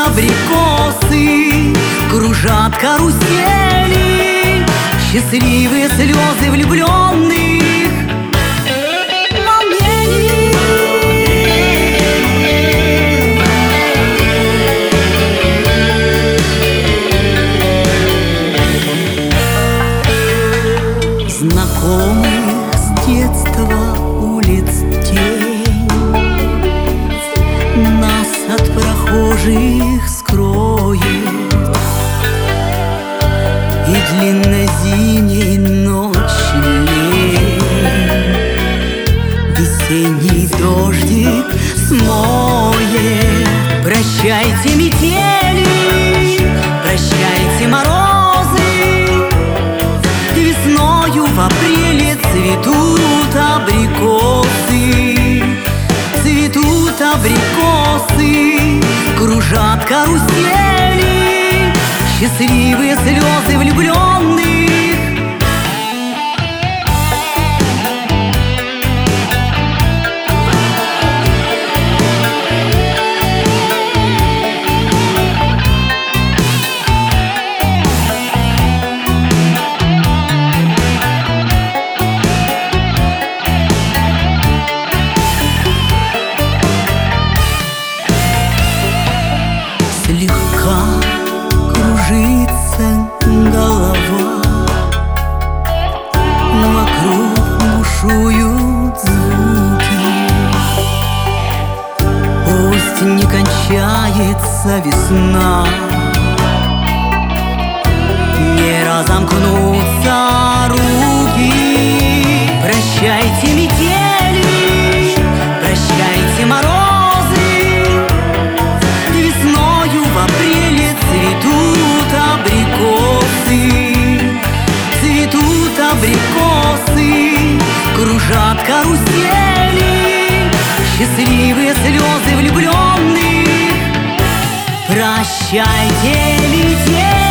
абрикосы, кружат карусели, счастливые слезы влюбленных. Знакомых с детства улиц тень нас от прохожих скроет, и длиннозимней ночи весенний дождик смоет. Прощайте метели, прощайте морозы, весною в апреле цветут абрикосы, цветут абрикосы, кружат карусели, счастливые слезы влюбленных. Слегка кружится голова, вокруг бушуют звуки. Пусть не кончается весна, не разомкнутся руки. Прощайте метели, прощайте морозы, весною в апреле цветут абрикосы, цветут абрикосы, кружат карусели, счастливые слезы влюбленных. Прощайте метели.